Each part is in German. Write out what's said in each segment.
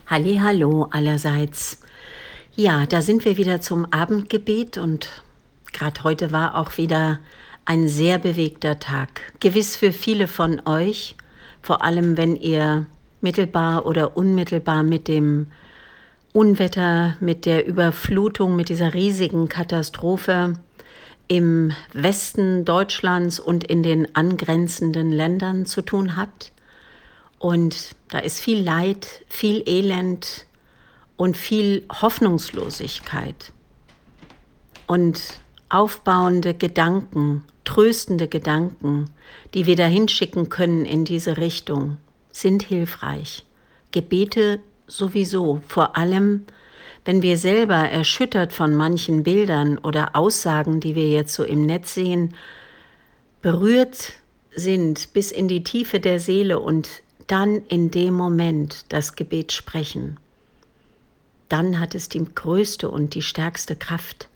Hallihallo allerseits. Ja, da sind wir wieder zum Abendgebet und gerade heute war auch wieder ein sehr bewegter Tag. Gewiss für viele von euch, vor allem wenn ihr mittelbar oder unmittelbar mit dem Unwetter, mit der Überflutung, mit dieser riesigen Katastrophe im Westen Deutschlands und in den angrenzenden Ländern zu tun habt. Und da ist viel Leid, viel Elend und viel Hoffnungslosigkeit und aufbauende Gedanken, tröstende Gedanken, die wir da hinschicken können in diese Richtung, sind hilfreich. Gebete sowieso, vor allem wenn wir selber erschüttert von manchen Bildern oder Aussagen, die wir jetzt so im Netz sehen, berührt sind bis in die Tiefe der Seele und dann in dem Moment das Gebet sprechen, dann hat es die größte und die stärkste Kraft.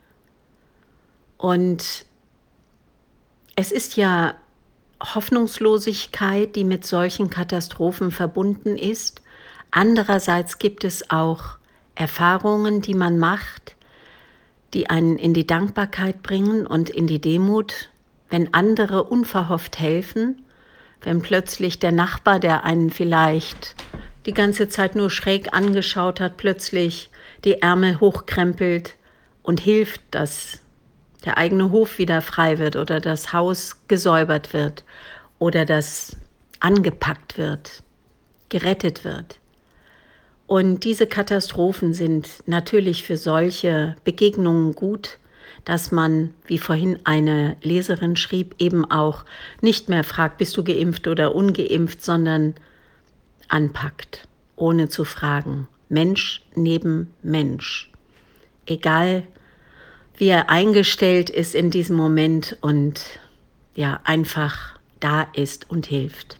Und es ist ja Hoffnungslosigkeit, die mit solchen Katastrophen verbunden ist. Andererseits gibt es auch Erfahrungen, die man macht, die einen in die Dankbarkeit bringen und in die Demut, wenn andere unverhofft helfen, wenn plötzlich der Nachbar, der einen vielleicht die ganze Zeit nur schräg angeschaut hat, plötzlich die Ärmel hochkrempelt und hilft, dass der eigene Hof wieder frei wird oder das Haus gesäubert wird oder das angepackt wird, gerettet wird. Und diese Katastrophen sind natürlich für solche Begegnungen gut, dass man, wie vorhin eine Leserin schrieb, eben auch nicht mehr fragt, bist du geimpft oder ungeimpft, sondern anpackt, ohne zu fragen. Mensch neben Mensch. Egal, wie er eingestellt ist in diesem Moment und ja, einfach da ist und hilft.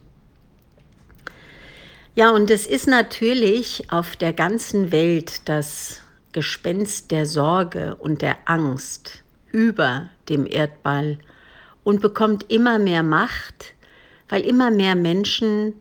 Ja, und es ist natürlich auf der ganzen Welt das Gespenst der Sorge und der Angst über dem Erdball und bekommt immer mehr Macht, weil immer mehr Menschen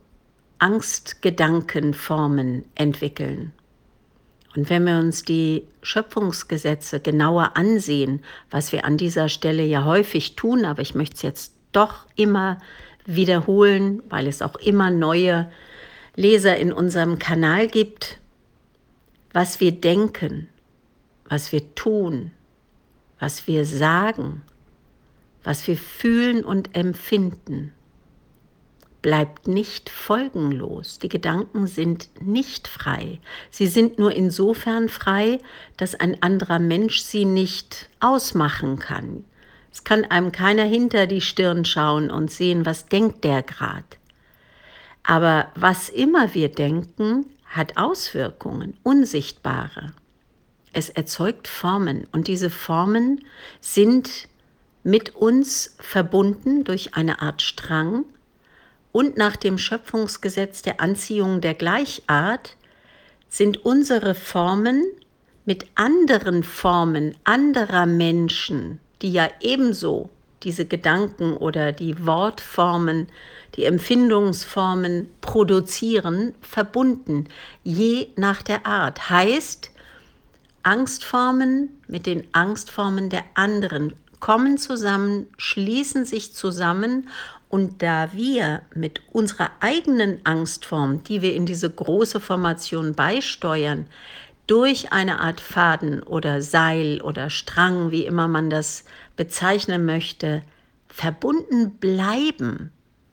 Angstgedankenformen entwickeln. Und wenn wir uns die Schöpfungsgesetze genauer ansehen, was wir an dieser Stelle ja häufig tun, aber ich möchte es jetzt doch immer wiederholen, weil es auch immer neue Leser in unserem Kanal gibt, was wir denken, was wir tun, was wir sagen, was wir fühlen und empfinden, bleibt nicht folgenlos. Die Gedanken sind nicht frei. Sie sind nur insofern frei, dass ein anderer Mensch sie nicht ausmachen kann. Es kann einem keiner hinter die Stirn schauen und sehen, was denkt der gerade. Aber was immer wir denken, hat Auswirkungen, unsichtbare. Es erzeugt Formen und diese Formen sind mit uns verbunden durch eine Art Strang und nach dem Schöpfungsgesetz der Anziehung der Gleichart sind unsere Formen mit anderen Formen anderer Menschen, die ja ebenso diese Gedanken oder die Wortformen, die Empfindungsformen produzieren, verbunden, je nach der Art. Heißt, Angstformen mit den Angstformen der anderen kommen zusammen, schließen sich zusammen und da wir mit unserer eigenen Angstform, die wir in diese große Formation beisteuern, durch eine Art Faden oder Seil oder Strang, wie immer man das bezeichnen möchte, verbunden bleiben,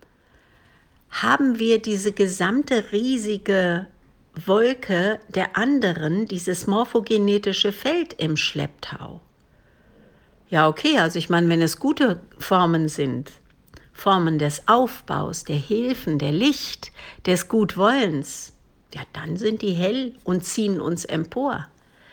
haben wir diese gesamte riesige Wolke der anderen, dieses morphogenetische Feld im Schlepptau. Ja, okay, also ich meine, wenn es gute Formen sind, Formen des Aufbaus, der Hilfen, der Licht, des Gutwollens, ja, dann sind die hell und ziehen uns empor.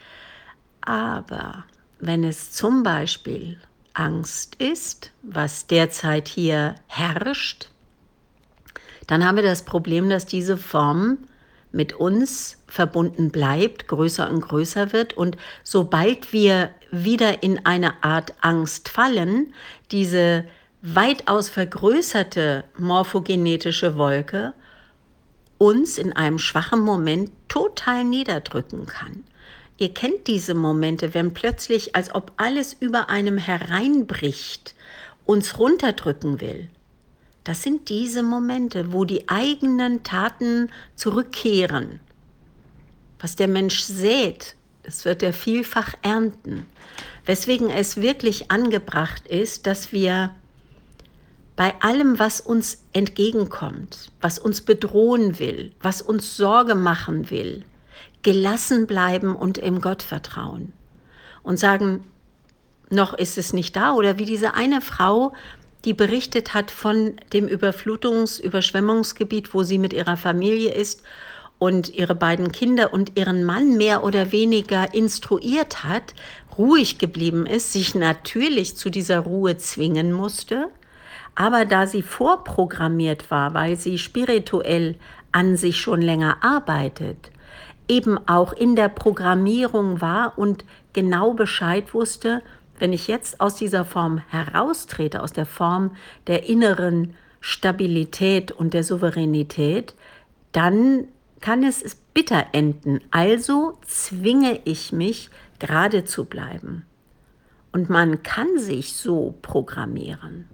Aber wenn es zum Beispiel Angst ist, was derzeit hier herrscht, dann haben wir das Problem, dass diese Form mit uns verbunden bleibt, größer und größer wird. Und sobald wir wieder in eine Art Angst fallen, diese weitaus vergrößerte morphogenetische Wolke uns in einem schwachen Moment total niederdrücken kann. Ihr kennt diese Momente, wenn plötzlich, als ob alles über einem hereinbricht, uns runterdrücken will. Das sind diese Momente, wo die eigenen Taten zurückkehren. Was der Mensch sät, das wird er vielfach ernten. Weswegen es wirklich angebracht ist, dass wir bei allem, was uns entgegenkommt, was uns bedrohen will, was uns Sorge machen will, gelassen bleiben und im Gott vertrauen und sagen, noch ist es nicht da. Oder wie diese eine Frau, die berichtet hat von dem Überschwemmungsgebiet, wo sie mit ihrer Familie ist und ihre beiden Kinder und ihren Mann mehr oder weniger instruiert hat, ruhig geblieben ist, sich natürlich zu dieser Ruhe zwingen musste, aber da sie vorprogrammiert war, weil sie spirituell an sich schon länger arbeitet, eben auch in der Programmierung war und genau Bescheid wusste, wenn ich jetzt aus dieser Form heraustrete, aus der Form der inneren Stabilität und der Souveränität, dann kann es bitter enden. Also zwinge ich mich, gerade zu bleiben. Und man kann sich so programmieren.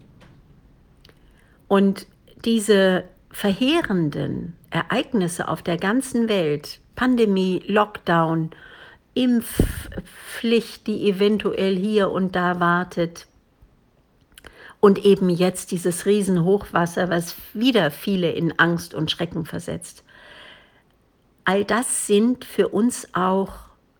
Und diese verheerenden Ereignisse auf der ganzen Welt, Pandemie, Lockdown, Impfpflicht, die eventuell hier und da wartet, und eben jetzt dieses Riesenhochwasser, was wieder viele in Angst und Schrecken versetzt. All das sind für uns auch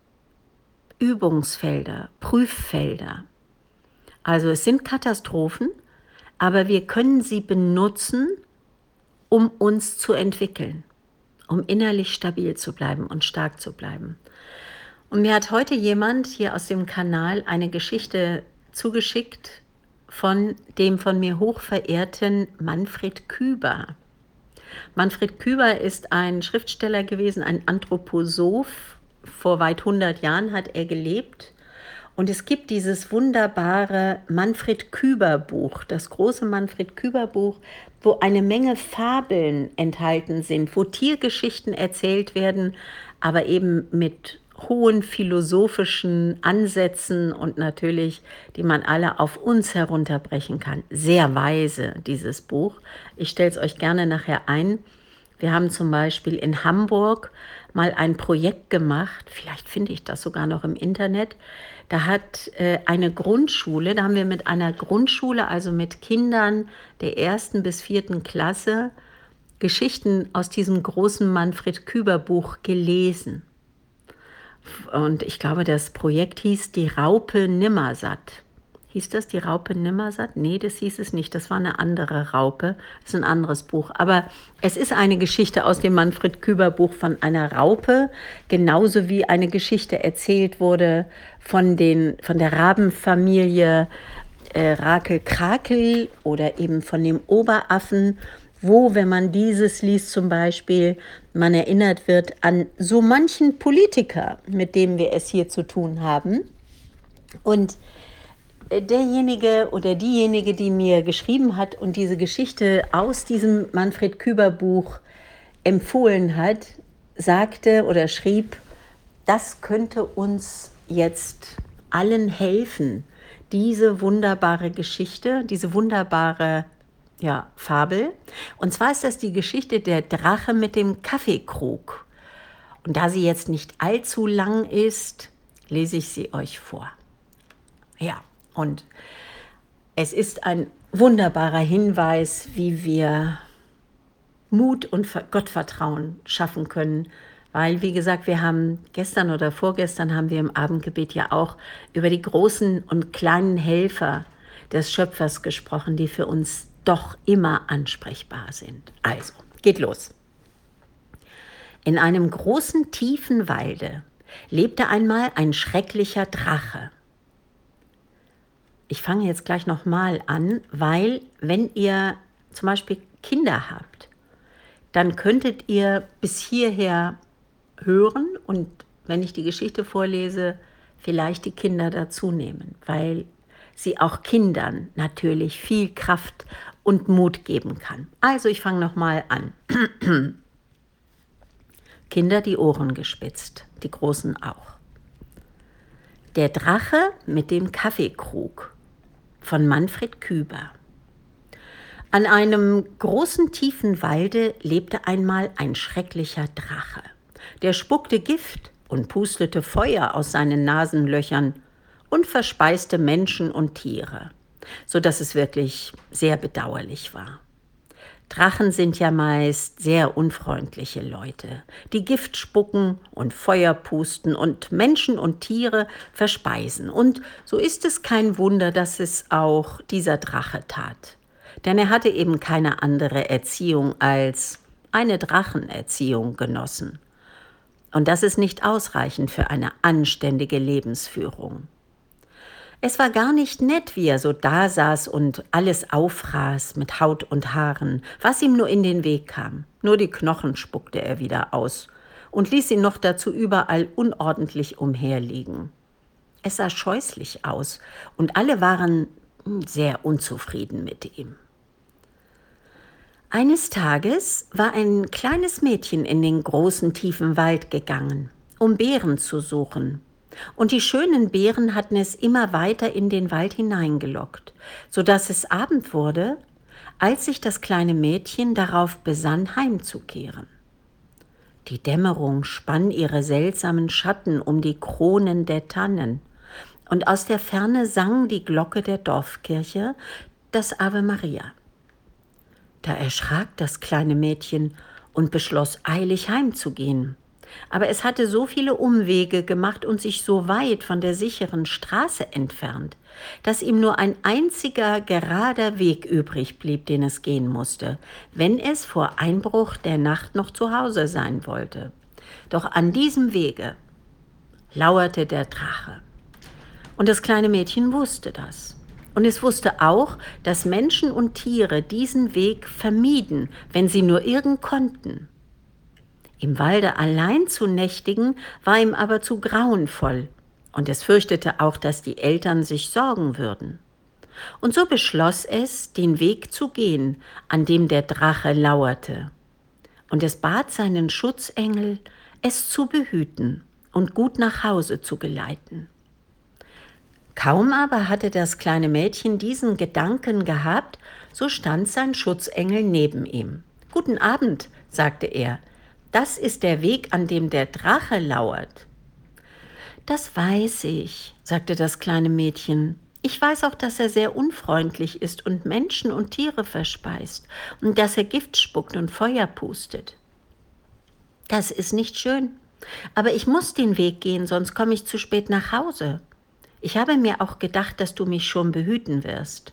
Übungsfelder, Prüffelder. Also es sind Katastrophen, aber wir können sie benutzen, um uns zu entwickeln, um innerlich stabil zu bleiben und stark zu bleiben. Und mir hat heute jemand hier aus dem Kanal eine Geschichte zugeschickt von dem von mir hochverehrten Manfred Küber. Manfred Küber ist ein Schriftsteller gewesen, ein Anthroposoph. Vor weit 100 Jahren hat er gelebt. Und es gibt dieses wunderbare Manfred Küber Buch, das große Manfred Küber Buch, wo eine Menge Fabeln enthalten sind, wo Tiergeschichten erzählt werden, aber eben mit hohen philosophischen Ansätzen und natürlich, die man alle auf uns herunterbrechen kann. Sehr weise, dieses Buch. Ich stelle es euch gerne nachher ein. Wir haben zum Beispiel in Hamburg mal ein Projekt gemacht, vielleicht finde ich das sogar noch im Internet. Da hat eine Grundschule, da haben wir mit einer Grundschule, also mit Kindern der 1. bis 4. Klasse, Geschichten aus diesem großen Manfred Küber Buch gelesen. Und ich glaube, das Projekt hieß Die Raupe Nimmersatt. Hieß das die Raupe Nimmersatt? Nee, das hieß es nicht. Das war eine andere Raupe. Das ist ein anderes Buch. Aber es ist eine Geschichte aus dem Manfred Küber Buch von einer Raupe, genauso wie eine Geschichte erzählt wurde von der Rabenfamilie Rakel Krakel oder eben von dem Oberaffen, wo, wenn man dieses liest zum Beispiel, man erinnert wird an so manchen Politiker, mit dem wir es hier zu tun haben. Und derjenige oder diejenige, die mir geschrieben hat und diese Geschichte aus diesem Manfred Küber Buch empfohlen hat, sagte oder schrieb, das könnte uns jetzt allen helfen, diese wunderbare Geschichte, diese wunderbare Fabel. Und zwar ist das die Geschichte der Drache mit dem Kaffeekrug. Und da sie jetzt nicht allzu lang ist, lese ich sie euch vor. Ja, und es ist ein wunderbarer Hinweis, wie wir Mut und Gottvertrauen schaffen können. Weil, wie gesagt, wir haben gestern oder vorgestern haben wir im Abendgebet ja auch über die großen und kleinen Helfer des Schöpfers gesprochen, die für uns doch immer ansprechbar sind. Also, geht los. In einem großen, tiefen Walde lebte einmal ein schrecklicher Drache. Ich fange jetzt gleich nochmal an, weil wenn ihr zum Beispiel Kinder habt, dann könntet ihr bis hierher hören und wenn ich die Geschichte vorlese, vielleicht die Kinder dazu nehmen, weil sie auch Kindern natürlich viel Kraft und Mut geben kann. Also ich fange nochmal an. Kinder die Ohren gespitzt, die Großen auch. Der Drache mit dem Kaffeekrug von Manfred Küber. An einem großen tiefen Walde lebte einmal ein schrecklicher Drache. Der spuckte Gift und pustete Feuer aus seinen Nasenlöchern und verspeiste Menschen und Tiere, so dass es wirklich sehr bedauerlich war. Drachen sind ja meist sehr unfreundliche Leute, die Gift spucken und Feuer pusten und Menschen und Tiere verspeisen. Und so ist es kein Wunder, dass es auch dieser Drache tat. Denn er hatte eben keine andere Erziehung als eine Drachenerziehung genossen. Und das ist nicht ausreichend für eine anständige Lebensführung. Es war gar nicht nett, wie er so dasaß und alles auffraß mit Haut und Haaren, was ihm nur in den Weg kam. Nur die Knochen spuckte er wieder aus und ließ ihn noch dazu überall unordentlich umherliegen. Es sah scheußlich aus und alle waren sehr unzufrieden mit ihm. Eines Tages war ein kleines Mädchen in den großen, tiefen Wald gegangen, um Beeren zu suchen. Und die schönen Beeren hatten es immer weiter in den Wald hineingelockt, so dass es Abend wurde, als sich das kleine Mädchen darauf besann, heimzukehren. Die Dämmerung spann ihre seltsamen Schatten um die Kronen der Tannen, und aus der Ferne sang die Glocke der Dorfkirche das Ave Maria. Da erschrak das kleine Mädchen und beschloss, eilig heimzugehen. Aber es hatte so viele Umwege gemacht und sich so weit von der sicheren Straße entfernt, dass ihm nur ein einziger gerader Weg übrig blieb, den es gehen musste, wenn es vor Einbruch der Nacht noch zu Hause sein wollte. Doch an diesem Wege lauerte der Drache. Und das kleine Mädchen wusste das. Und es wusste auch, dass Menschen und Tiere diesen Weg vermieden, wenn sie nur irgend konnten. Im Walde allein zu nächtigen, war ihm aber zu grauenvoll, und es fürchtete auch, dass die Eltern sich sorgen würden. Und so beschloss es, den Weg zu gehen, an dem der Drache lauerte. Und es bat seinen Schutzengel, es zu behüten und gut nach Hause zu geleiten. Kaum aber hatte das kleine Mädchen diesen Gedanken gehabt, so stand sein Schutzengel neben ihm. »Guten Abend«, sagte er, »das ist der Weg, an dem der Drache lauert.« »Das weiß ich«, sagte das kleine Mädchen. »Ich weiß auch, dass er sehr unfreundlich ist und Menschen und Tiere verspeist und dass er Gift spuckt und Feuer pustet. Das ist nicht schön, aber ich muss den Weg gehen, sonst komme ich zu spät nach Hause. Ich habe mir auch gedacht, dass du mich schon behüten wirst.«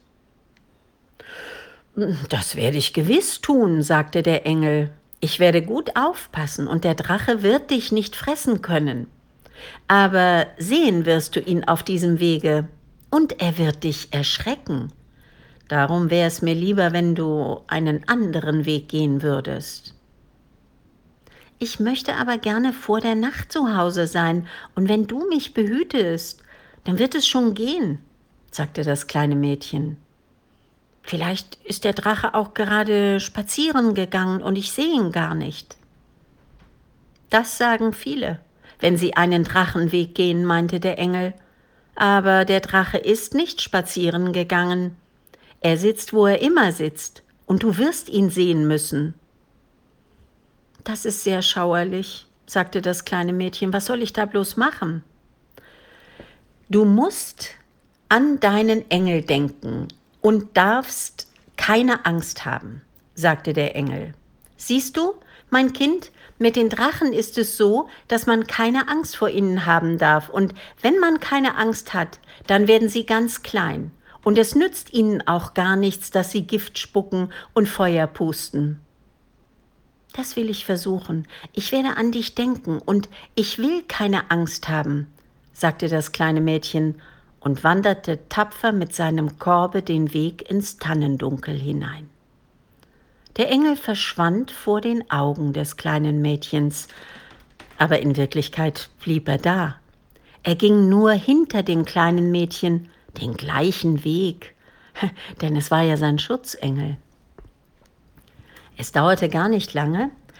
»Das werde ich gewiss tun«, sagte der Engel. »Ich werde gut aufpassen und der Drache wird dich nicht fressen können. Aber sehen wirst du ihn auf diesem Wege und er wird dich erschrecken. Darum wäre es mir lieber, wenn du einen anderen Weg gehen würdest.« »Ich möchte aber gerne vor der Nacht zu Hause sein und wenn du mich behütest, dann wird es schon gehen«, sagte das kleine Mädchen. »Vielleicht ist der Drache auch gerade spazieren gegangen und ich sehe ihn gar nicht.« »Das sagen viele, wenn sie einen Drachenweg gehen«, meinte der Engel. »Aber der Drache ist nicht spazieren gegangen. Er sitzt, wo er immer sitzt, und du wirst ihn sehen müssen.« »Das ist sehr schauerlich«, sagte das kleine Mädchen. »Was soll ich da bloß machen?« »Du musst an deinen Engel denken und darfst keine Angst haben«, sagte der Engel. »Siehst du, mein Kind, mit den Drachen ist es so, dass man keine Angst vor ihnen haben darf. Und wenn man keine Angst hat, dann werden sie ganz klein. Und es nützt ihnen auch gar nichts, dass sie Gift spucken und Feuer pusten.« »Das will ich versuchen. Ich werde an dich denken und ich will keine Angst haben«, sagte das kleine Mädchen und wanderte tapfer mit seinem Korbe den Weg ins Tannendunkel hinein. Der Engel verschwand vor den Augen des kleinen Mädchens, aber in Wirklichkeit blieb er da. Er ging nur hinter dem kleinen Mädchen den gleichen Weg, denn es war ja sein Schutzengel. Es dauerte gar nicht lange,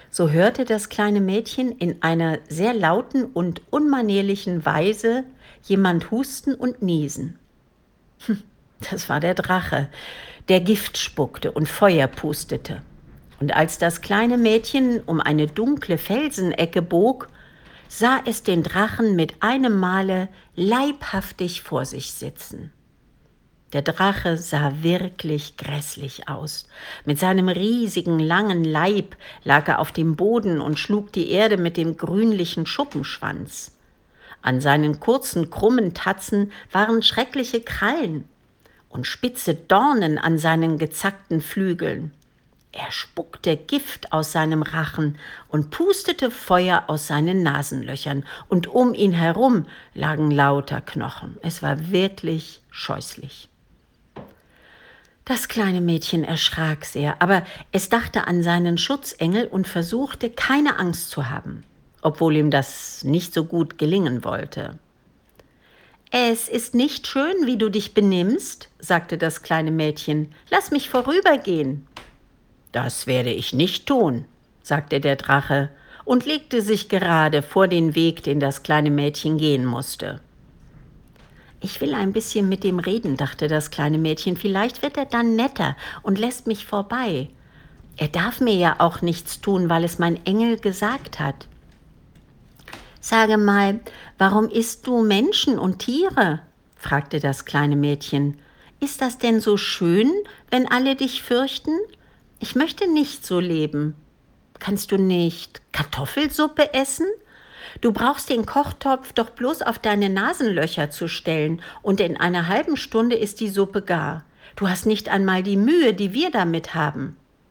So hörte das kleine Mädchen in einer sehr lauten und unmanierlichen Weise jemand husten und niesen. Das war der Drache, der Gift spuckte und Feuer pustete. Und als das kleine Mädchen um eine dunkle Felsenecke bog, sah es den Drachen mit einem Male leibhaftig vor sich sitzen. Der Drache sah wirklich grässlich aus. Mit seinem riesigen, langen Leib lag er auf dem Boden und schlug die Erde mit dem grünlichen Schuppenschwanz. An seinen kurzen, krummen Tatzen waren schreckliche Krallen und spitze Dornen an seinen gezackten Flügeln. Er spuckte Gift aus seinem Rachen und pustete Feuer aus seinen Nasenlöchern, und um ihn herum lagen lauter Knochen. Es war wirklich scheußlich. Das kleine Mädchen erschrak sehr, aber es dachte an seinen Schutzengel und versuchte, keine Angst zu haben, obwohl ihm das nicht so gut gelingen wollte. »Es ist nicht schön, wie du dich benimmst«, sagte das kleine Mädchen. »Lass mich vorübergehen.« »Das werde ich nicht tun«, sagte der Drache und legte sich gerade vor den Weg, den das kleine Mädchen gehen musste. »Ich will ein bisschen mit ihm reden«, dachte das kleine Mädchen. »Vielleicht wird er dann netter und lässt mich vorbei. Er darf mir ja auch nichts tun, weil es mein Engel gesagt hat.« »Sage mal, warum isst du Menschen und Tiere?«, fragte das kleine Mädchen. »Ist das denn so schön, wenn alle dich fürchten? Ich möchte nicht so leben. Kannst du nicht Kartoffelsuppe essen? Du brauchst den Kochtopf doch bloß auf deine Nasenlöcher zu stellen, und in einer halben Stunde ist die Suppe gar. Du hast nicht einmal die Mühe, die wir damit haben.«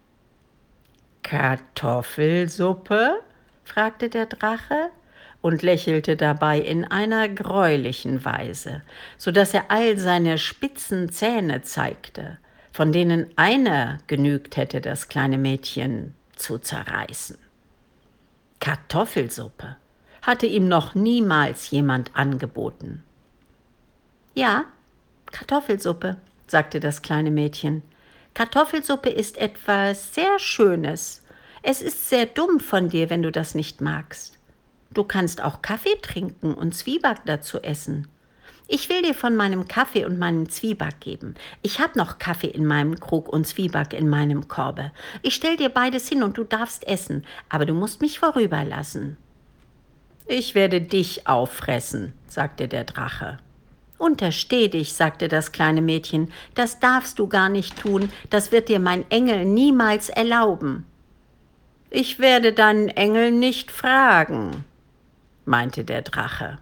»Kartoffelsuppe?«, fragte der Drache und lächelte dabei in einer greulichen Weise, so dass er all seine spitzen Zähne zeigte, von denen einer genügt hätte, das kleine Mädchen zu zerreißen. Kartoffelsuppe hatte ihm noch niemals jemand angeboten. »Ja, Kartoffelsuppe«, sagte das kleine Mädchen. »Kartoffelsuppe ist etwas sehr Schönes. Es ist sehr dumm von dir, wenn du das nicht magst. Du kannst auch Kaffee trinken und Zwieback dazu essen. Ich will dir von meinem Kaffee und meinem Zwieback geben. Ich habe noch Kaffee in meinem Krug und Zwieback in meinem Korbe. Ich stell dir beides hin und du darfst essen, aber du musst mich vorüberlassen.« »Ich werde dich auffressen«, sagte der Drache. »Untersteh dich«, sagte das kleine Mädchen. »Das darfst du gar nicht tun. Das wird dir mein Engel niemals erlauben.« »Ich werde deinen Engel nicht fragen«, meinte der Drache.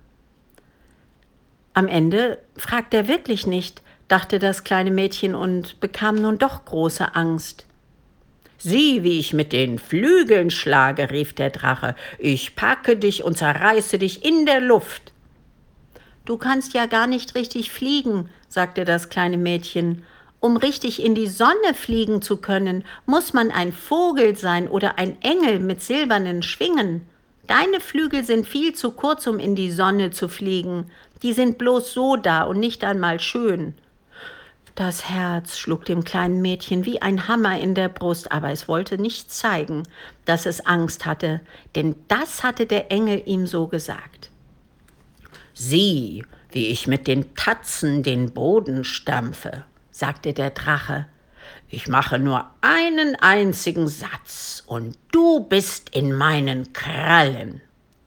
Am Ende fragt er wirklich nicht, dachte das kleine Mädchen und bekam nun doch große Angst. »Sieh, wie ich mit den Flügeln schlage«, rief der Drache. »Ich packe dich und zerreiße dich in der Luft.« »Du kannst ja gar nicht richtig fliegen«, sagte das kleine Mädchen. »Um richtig in die Sonne fliegen zu können, muss man ein Vogel sein oder ein Engel mit silbernen Schwingen. Deine Flügel sind viel zu kurz, um in die Sonne zu fliegen. Die sind bloß so da und nicht einmal schön.« Das Herz schlug dem kleinen Mädchen wie ein Hammer in der Brust, aber es wollte nicht zeigen, dass es Angst hatte, denn das hatte der Engel ihm so gesagt. »Sieh, wie ich mit den Tatzen den Boden stampfe«, sagte der Drache. »Ich mache nur einen einzigen Satz und du bist in meinen Krallen.«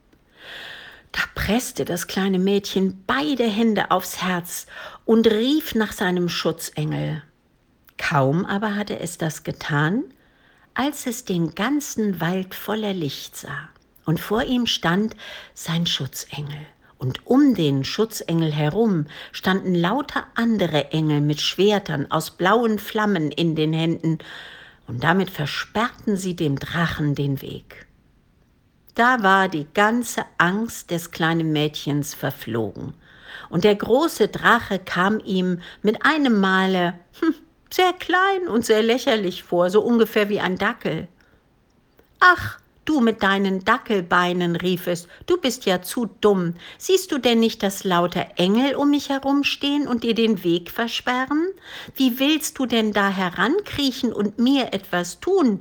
Da presste das kleine Mädchen beide Hände aufs Herz und rief nach seinem Schutzengel. Kaum aber hatte es das getan, als es den ganzen Wald voller Licht sah, und vor ihm stand sein Schutzengel. Und um den Schutzengel herum standen lauter andere Engel mit Schwertern aus blauen Flammen in den Händen, und damit versperrten sie dem Drachen den Weg. Da war die ganze Angst des kleinen Mädchens verflogen, und der große Drache kam ihm mit einem Male sehr klein und sehr lächerlich vor, so ungefähr wie ein Dackel. »Ach, du mit deinen Dackelbeinen«, rief es, »du bist ja zu dumm. Siehst du denn nicht, dass lauter Engel um mich herumstehen und dir den Weg versperren? Wie willst du denn da herankriechen und mir etwas tun?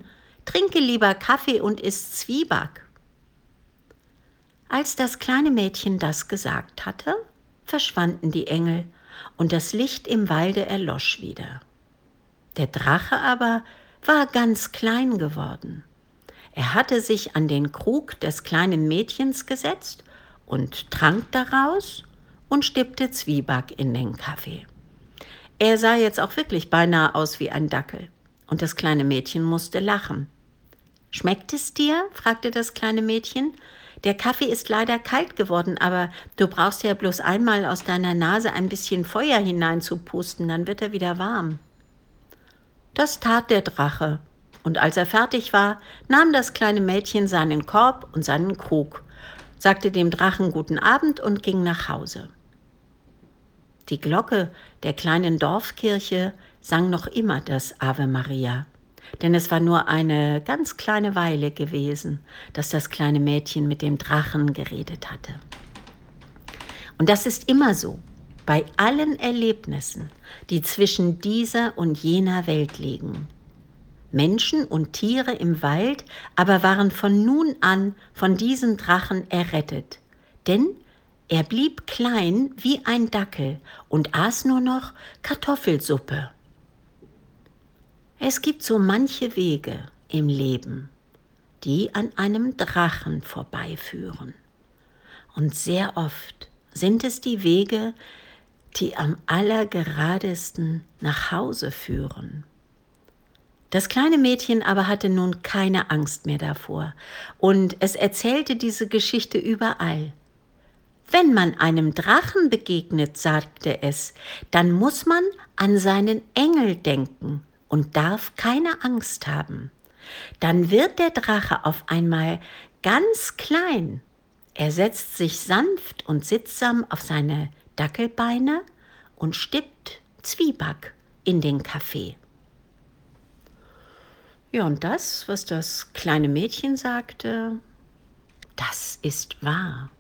Trinke lieber Kaffee und iss Zwieback. Als das kleine Mädchen das gesagt hatte, verschwanden die Engel und das Licht im Walde erlosch wieder. Der Drache aber war ganz klein geworden. Er hatte sich an den Krug des kleinen Mädchens gesetzt und trank daraus und stippte Zwieback in den Kaffee. Er sah jetzt auch wirklich beinahe aus wie ein Dackel, und das kleine Mädchen musste lachen. »Schmeckt es dir?« fragte das kleine Mädchen. »Der Kaffee ist leider kalt geworden, aber du brauchst ja bloß einmal aus deiner Nase ein bisschen Feuer hineinzupusten, dann wird er wieder warm.« Das tat der Drache, und als er fertig war, nahm das kleine Mädchen seinen Korb und seinen Krug, sagte dem Drachen guten Abend und ging nach Hause. Die Glocke der kleinen Dorfkirche sang noch immer das Ave Maria, denn es war nur eine ganz kleine Weile gewesen, dass das kleine Mädchen mit dem Drachen geredet hatte. Und das ist immer so, bei allen Erlebnissen, die zwischen dieser und jener Welt liegen. Menschen und Tiere im Wald aber waren von nun an von diesem Drachen errettet, denn er blieb klein wie ein Dackel und aß nur noch Kartoffelsuppe. Es gibt so manche Wege im Leben, die an einem Drachen vorbeiführen. Und sehr oft sind es die Wege, die am allergeradesten nach Hause führen. Das kleine Mädchen aber hatte nun keine Angst mehr davor und es erzählte diese Geschichte überall. Wenn man einem Drachen begegnet, sagte es, dann muss man an seinen Engel denken und darf keine Angst haben. Dann wird der Drache auf einmal ganz klein. Er setzt sich sanft und sittsam auf seine Dackelbeine und stippt Zwieback in den Kaffee. Ja, und das, was das kleine Mädchen sagte, das ist wahr.